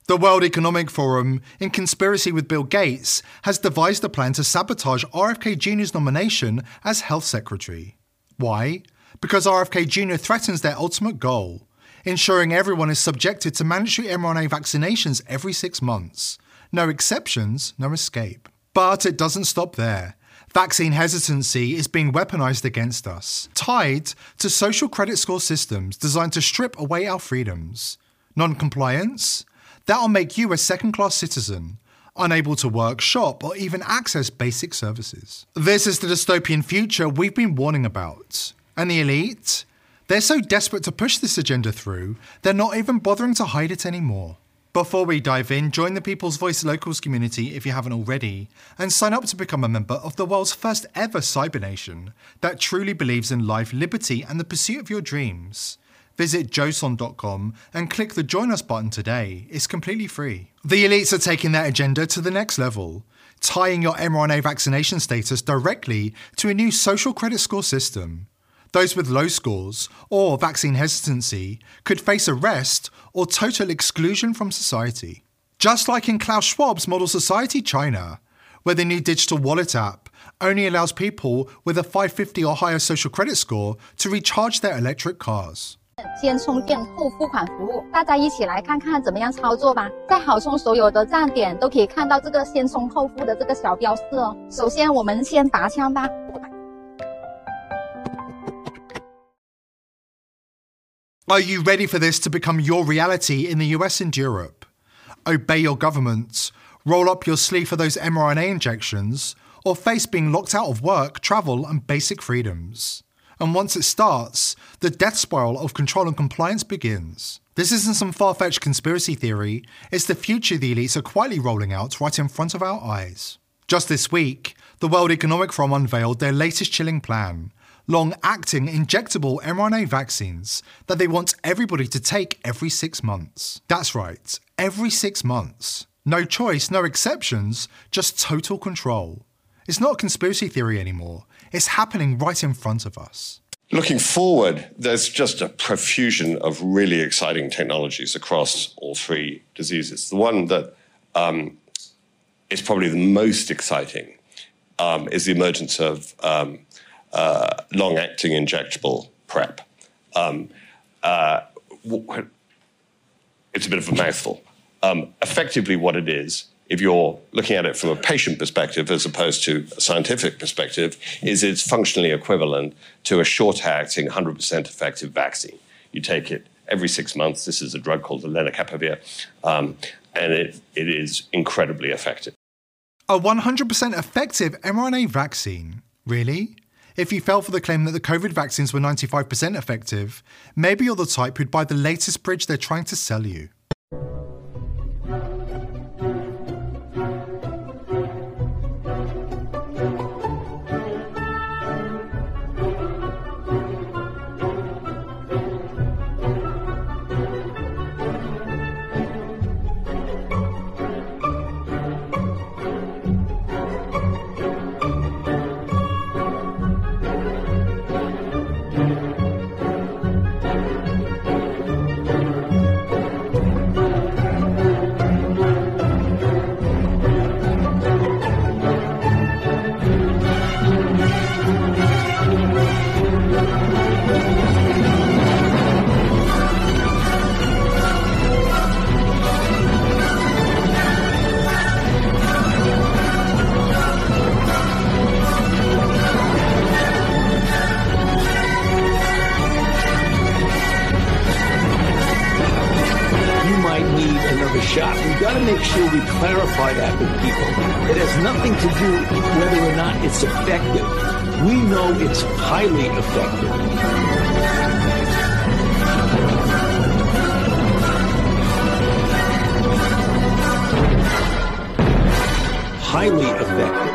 The World Economic Forum, in conspiracy with Bill Gates, has devised a plan to sabotage RFK Jr.'s nomination as Health Secretary. Why? Because RFK Jr. threatens their ultimate goal, ensuring everyone is subjected to mandatory mRNA vaccinations every 6 months. No exceptions, no escape. But it doesn't stop there. Vaccine hesitancy is being weaponized against us, tied to social credit score systems designed to strip away our freedoms. Non-compliance? That'll make you a second-class citizen, unable to work, shop, or even access basic services. This is the dystopian future we've been warning about. And the elite? They're so desperate to push this agenda through, they're not even bothering to hide it anymore. Before we dive in, join the People's Voice Locals community if you haven't already, and sign up to become a member of the world's first ever cyber nation that truly believes in life, liberty, and the pursuit of your dreams. Visit joson.com and click the Join Us button today. It's completely free. The elites are taking their agenda to the next level, tying your mRNA vaccination status directly to a new social credit score system. Those with low scores or vaccine hesitancy could face arrest or total exclusion from society. Just like in Klaus Schwab's Model Society China, where the new digital wallet app only allows people with a 550 or higher social credit score to recharge their electric cars. 先充电后付款服务，大家一起来看看怎么样操作吧。在好充所有的站点都可以看到这个先充后付的这个小标示哦。首先我们先拔枪吧。 Are you ready for this to become your reality in the US and Europe? Obey your government, roll up your sleeve for those mRNA injections, or face being locked out of work, travel, and basic freedoms. And once it starts, the death spiral of control and compliance begins. This isn't some far-fetched conspiracy theory, it's the future the elites are quietly rolling out right in front of our eyes. Just this week, the World Economic Forum unveiled their latest chilling plan, long-acting injectable mRNA vaccines that they want everybody to take every 6 months. That's right, every 6 months. No choice, no exceptions, just total control. It's not a conspiracy theory anymore. It's happening right in front of us. Looking forward, there's just a profusion of really exciting technologies across all 3 diseases. The one that is probably the most exciting is the emergence of long-acting injectable PrEP. It's a bit of a mouthful. Effectively what it is, if you're looking at it from a patient perspective as opposed to a scientific perspective, is it's functionally equivalent to a short-acting, 100% effective vaccine. You take it every 6 months. This is a drug called lenacapavir, and it is incredibly effective. A 100% effective mRNA vaccine? Really? If you fell for the claim that the COVID vaccines were 95% effective, maybe you're the type who'd buy the latest bridge they're trying to sell you. Shot. We've got to make sure we clarify that with people. It has nothing to do with whether or not it's effective. We know it's highly effective. Highly effective.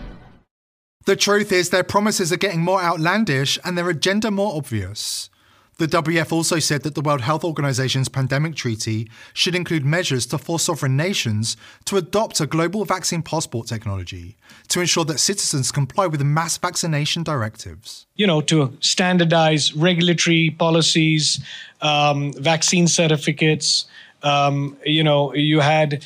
The truth is their promises are getting more outlandish and their agenda more obvious. The WEF also said that the World Health Organization's pandemic treaty should include measures to force sovereign nations to adopt a global vaccine passport technology to ensure that citizens comply with mass vaccination directives. To standardize regulatory policies, vaccine certificates. You had...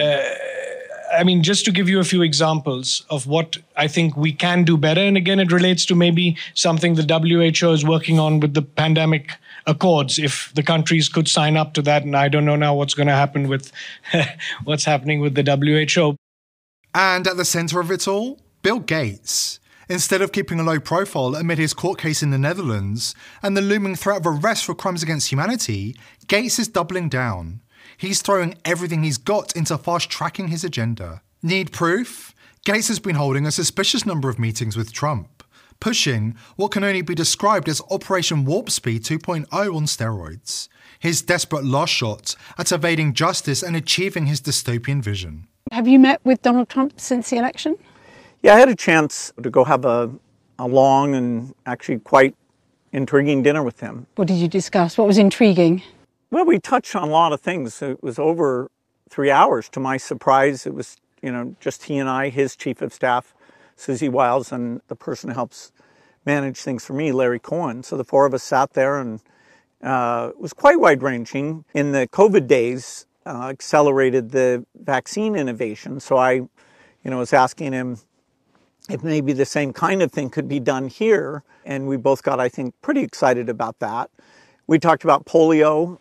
just to give you a few examples of what I think we can do better, and again, it relates to maybe something the WHO is working on with the pandemic accords, if the countries could sign up to that, and I don't know now what's going to happen with what's happening with the WHO. And at the centre of it all, Bill Gates. Instead of keeping a low profile amid his court case in the Netherlands and the looming threat of arrest for crimes against humanity, Gates is doubling down. He's throwing everything he's got into fast-tracking his agenda. Need proof? Gates has been holding a suspicious number of meetings with Trump, pushing what can only be described as Operation Warp Speed 2.0 on steroids, his desperate last shot at evading justice and achieving his dystopian vision. Have you met with Donald Trump since the election? Yeah, I had a chance to go have a long and actually quite intriguing dinner with him. What did you discuss? What was intriguing? Well, we touched on a lot of things. It was over 3 hours. To my surprise, it was, just he and I, his chief of staff, Susie Wiles, and the person who helps manage things for me, Larry Cohen. So the four of us sat there, and it was quite wide-ranging. In the COVID days, accelerated the vaccine innovation. So I, was asking him if maybe the same kind of thing could be done here. And we both got, I think, pretty excited about that. We talked about polio,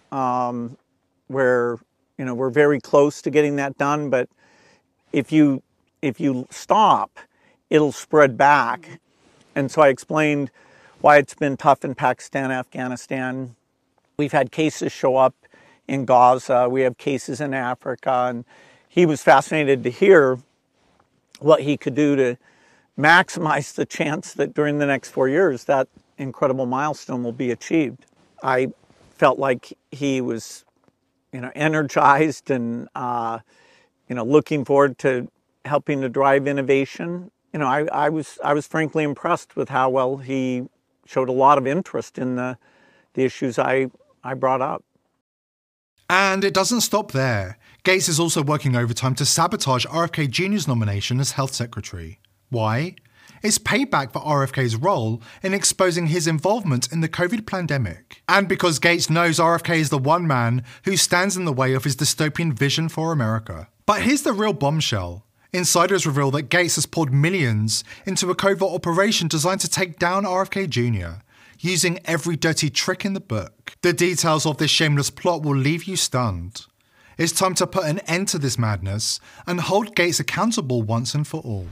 where, we're very close to getting that done. But if you stop, it'll spread back. And so I explained why it's been tough in Pakistan, Afghanistan. We've had cases show up in Gaza. We have cases in Africa. And he was fascinated to hear what he could do to maximize the chance that during the next 4 years, that incredible milestone will be achieved. I felt like he was, energized and, looking forward to helping to drive innovation. I was frankly impressed with how well he showed a lot of interest in the issues I brought up. And it doesn't stop there. Gates is also working overtime to sabotage RFK Jr.'s nomination as health secretary. Why? It's payback for RFK's role in exposing his involvement in the COVID pandemic. And because Gates knows RFK is the one man who stands in the way of his dystopian vision for America. But here's the real bombshell. Insiders reveal that Gates has poured millions into a covert operation designed to take down RFK Jr., using every dirty trick in the book. The details of this shameless plot will leave you stunned. It's time to put an end to this madness and hold Gates accountable once and for all.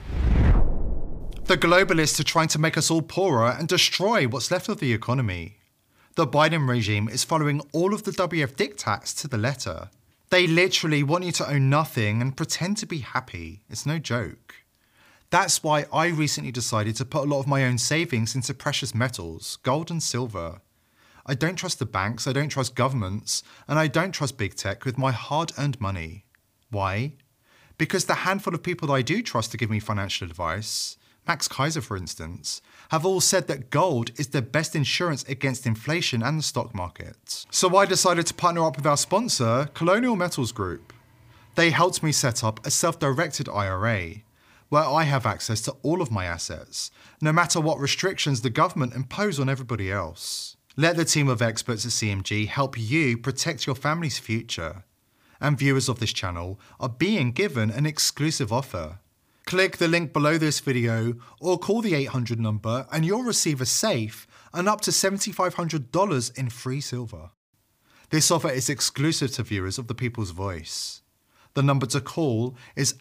The globalists are trying to make us all poorer and destroy what's left of the economy. The Biden regime is following all of the WEF diktats to the letter. They literally want you to own nothing and pretend to be happy. It's no joke. That's why I recently decided to put a lot of my own savings into precious metals, gold and silver. I don't trust the banks, I don't trust governments, and I don't trust big tech with my hard-earned money. Why? Because the handful of people that I do trust to give me financial advice, Max Kaiser for instance, have all said that gold is the best insurance against inflation and the stock market. So I decided to partner up with our sponsor, Colonial Metals Group. They helped me set up a self-directed IRA, where I have access to all of my assets, no matter what restrictions the government impose on everybody else. Let the team of experts at CMG help you protect your family's future. And viewers of this channel are being given an exclusive offer. Click the link below this video or call the 800 number and you'll receive a safe and up to $7,500 in free silver. This offer is exclusive to viewers of The People's Voice. The number to call is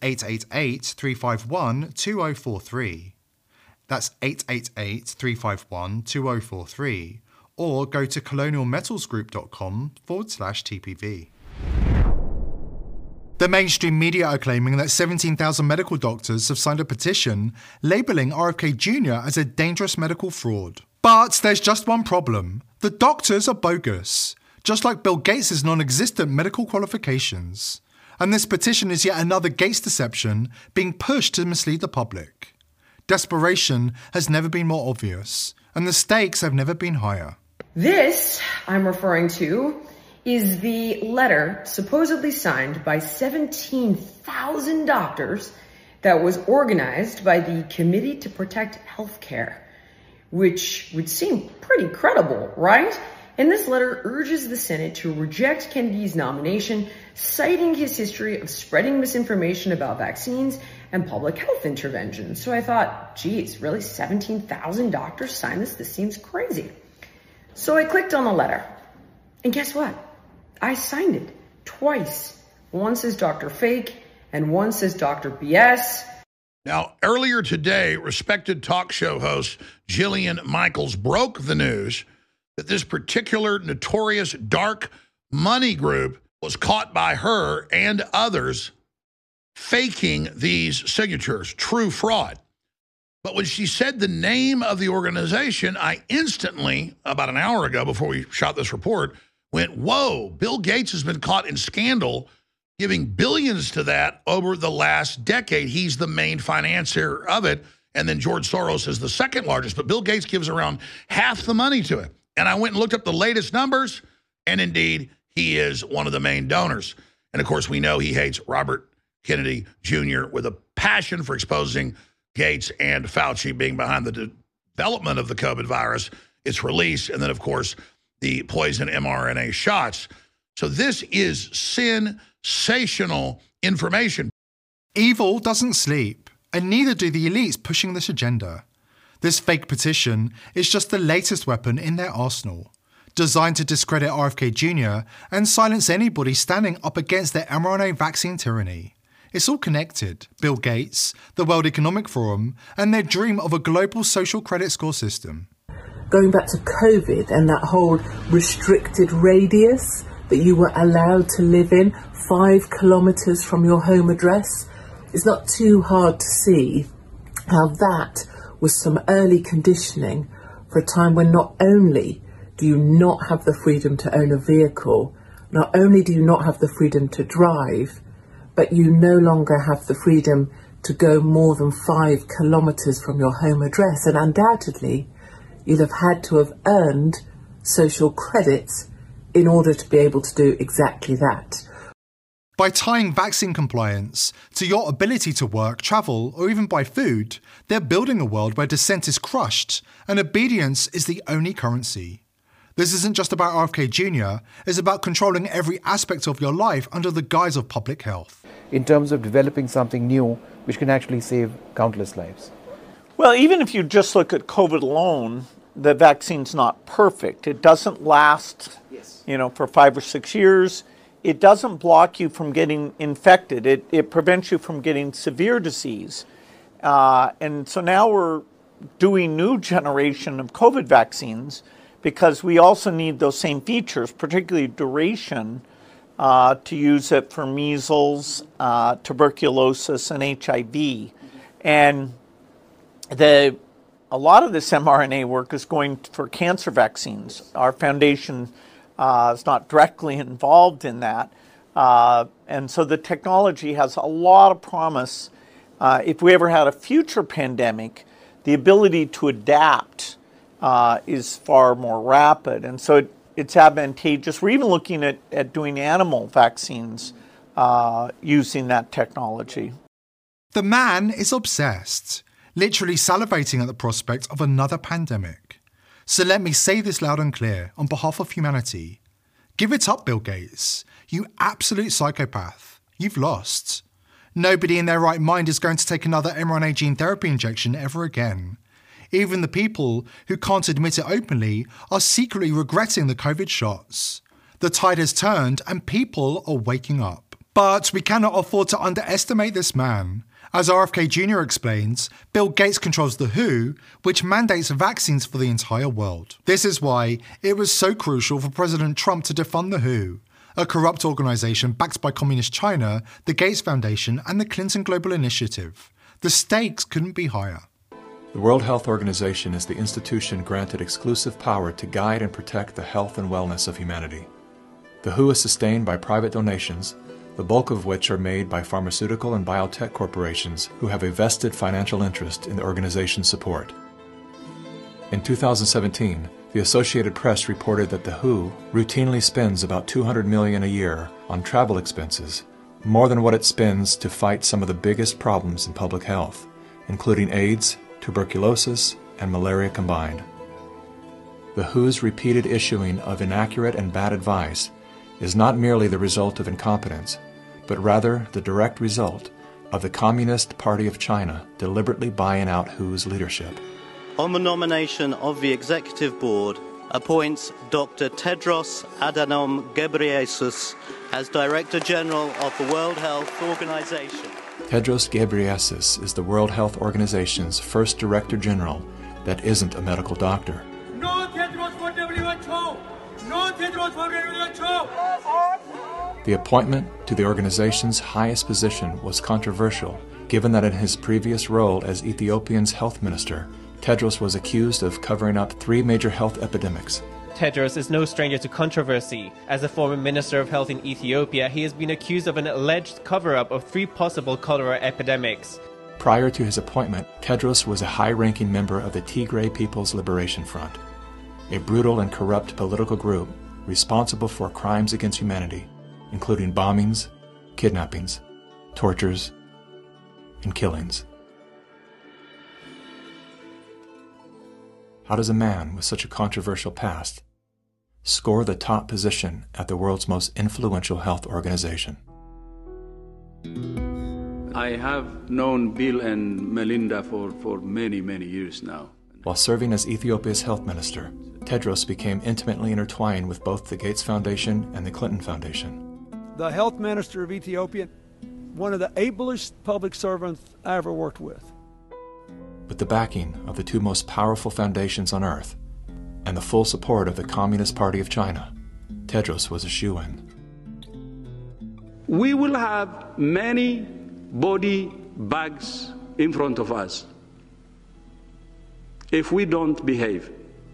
888-351-2043. That's 888-351-2043. Or go to colonialmetalsgroup.com/TPV. The mainstream media are claiming that 17,000 medical doctors have signed a petition labelling RFK Jr. as a dangerous medical fraud. But there's just one problem. The doctors are bogus, just like Bill Gates' non-existent medical qualifications. And this petition is yet another Gates deception being pushed to mislead the public. Desperation has never been more obvious, and the stakes have never been higher. This I'm referring to is the letter supposedly signed by 17,000 doctors that was organized by the Committee to Protect Healthcare, which would seem pretty credible, right? And this letter urges the Senate to reject Kennedy's nomination, citing his history of spreading misinformation about vaccines and public health intervention. So I thought, geez, really 17,000 doctors signed this? This seems crazy. So I clicked on the letter, and guess what? I signed it twice. One says Dr. Fake, and one says Dr. BS. Now, earlier today, respected talk show host Jillian Michaels broke the news that this particular notorious dark money group was caught by her and others faking these signatures, true fraud. But when she said the name of the organization, I instantly, about an hour ago before we shot this report, went, whoa, Bill Gates has been caught in scandal giving billions to that over the last decade. He's the main financier of it. And then George Soros is the second largest, but Bill Gates gives around half the money to it. And I went and looked up the latest numbers, and indeed, he is one of the main donors. And of course, we know he hates Robert Kennedy Jr. with a passion for exposing Gates and Fauci being behind the development of the COVID virus, its release, and then, of course, the poison mRNA shots. So this is sensational information. Evil doesn't sleep, and neither do the elites pushing this agenda. This fake petition is just the latest weapon in their arsenal, designed to discredit RFK Jr. and silence anybody standing up against their mRNA vaccine tyranny. It's all connected. Bill Gates, the World Economic Forum, and their dream of a global social credit score system. Going back to COVID and that whole restricted radius that you were allowed to live in 5 kilometers from your home address, it's not too hard to see how that was some early conditioning for a time when not only do you not have the freedom to own a vehicle, not only do you not have the freedom to drive, but you no longer have the freedom to go more than 5 kilometers from your home address. And undoubtedly, you'll have had to have earned social credits in order to be able to do exactly that. By tying vaccine compliance to your ability to work, travel, or even buy food, they're building a world where dissent is crushed and obedience is the only currency. This isn't just about RFK Jr., it's about controlling every aspect of your life under the guise of public health. In terms of developing something new which can actually save countless lives. Well, even if you just look at COVID alone, the vaccine's not perfect. It doesn't last, for 5 or 6 years. It doesn't block you from getting infected. It prevents you from getting severe disease. And so now we're doing new generation of COVID vaccines because we also need those same features, particularly duration, to use it for measles, tuberculosis, and HIV. And a lot of this mRNA work is going for cancer vaccines. Our foundation is not directly involved in that. And so the technology has a lot of promise. If we ever had a future pandemic, the ability to adapt is far more rapid. And so it's advantageous. We're even looking at doing animal vaccines using that technology. The man is obsessed, literally salivating at the prospect of another pandemic. So let me say this loud and clear on behalf of humanity. Give it up, Bill Gates. You absolute psychopath. You've lost. Nobody in their right mind is going to take another mRNA gene therapy injection ever again. Even the people who can't admit it openly are secretly regretting the COVID shots. The tide has turned and people are waking up. But we cannot afford to underestimate this man. As RFK Jr. explains, Bill Gates controls the WHO, which mandates vaccines for the entire world. This is why it was so crucial for President Trump to defund the WHO, a corrupt organization backed by Communist China, the Gates Foundation, and the Clinton Global Initiative. The stakes couldn't be higher. The World Health Organization is the institution granted exclusive power to guide and protect the health and wellness of humanity. The WHO is sustained by private donations, the bulk of which are made by pharmaceutical and biotech corporations who have a vested financial interest in the organization's support. In 2017, The Associated Press reported that the WHO routinely spends about $200 million a year on travel expenses, more than what it spends to fight some of the biggest problems in public health, including AIDS, tuberculosis, and malaria combined. The WHO's repeated issuing of inaccurate and bad advice is not merely the result of incompetence, but rather the direct result of the Communist Party of China deliberately buying out WHO's leadership. On the nomination of the Executive Board, appoints Dr. Tedros Adhanom Ghebreyesus as Director General of the World Health Organization. Tedros Ghebreyesus is the World Health Organization's first Director General that isn't a medical doctor. No Tedros for WHO! No Tedros for WHO! The appointment to the organization's highest position was controversial, given that in his previous role as Ethiopia's health minister, Tedros was accused of covering up 3 major health epidemics. Tedros is no stranger to controversy. As a former Minister of Health in Ethiopia, he has been accused of an alleged cover-up of 3 possible cholera epidemics. Prior to his appointment, Tedros was a high-ranking member of the Tigray People's Liberation Front, a brutal and corrupt political group responsible for crimes against humanity, including bombings, kidnappings, tortures, and killings. How does a man with such a controversial past score the top position at the world's most influential health organization? I have known Bill and Melinda for many, many years now. While serving as Ethiopia's health minister, Tedros became intimately intertwined with both the Gates Foundation and the Clinton Foundation. The health minister of Ethiopia, one of the ablest public servants I ever worked with. With the backing of the 2 most powerful foundations on earth and the full support of the Communist Party of China, Tedros was a shoo-in. We will have many body bags in front of us if we don't behave.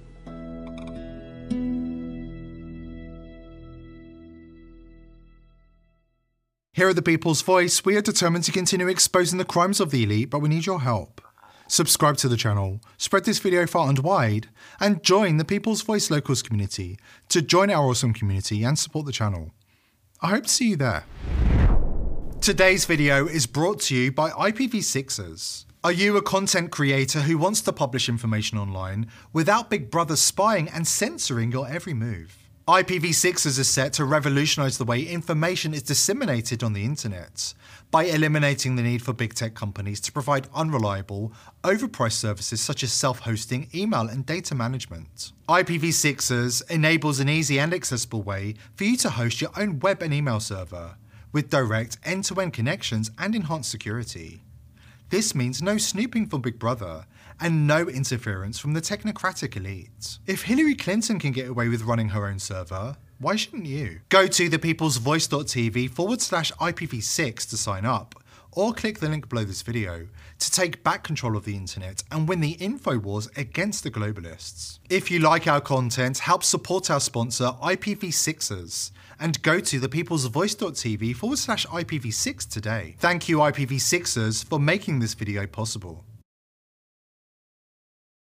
Here at The People's Voice, we are determined to continue exposing the crimes of the elite, but we need your help. Subscribe to the channel, spread this video far and wide, and join the People's Voice Locals community to join our awesome community and support the channel. I hope to see you there. Today's video is brought to you by IPv6ers. Are you a content creator who wants to publish information online without Big Brother spying and censoring your every move? IPv6ers is set to revolutionize the way information is disseminated on the internet by eliminating the need for big tech companies to provide unreliable, overpriced services such as self-hosting, email, and data management. IPv6ers enables an easy and accessible way for you to host your own web and email server with direct end-to-end connections and enhanced security. This means no snooping from Big Brother and no interference from the technocratic elite. If Hillary Clinton can get away with running her own server, why shouldn't you? Go to thepeoplesvoice.tv/IPv6 to sign up, or click the link below this video to take back control of the internet and win the info wars against the globalists. If you like our content, help support our sponsor IPv6ers and go to thepeoplesvoice.tv/IPv6 today. Thank you IPv6ers for making this video possible.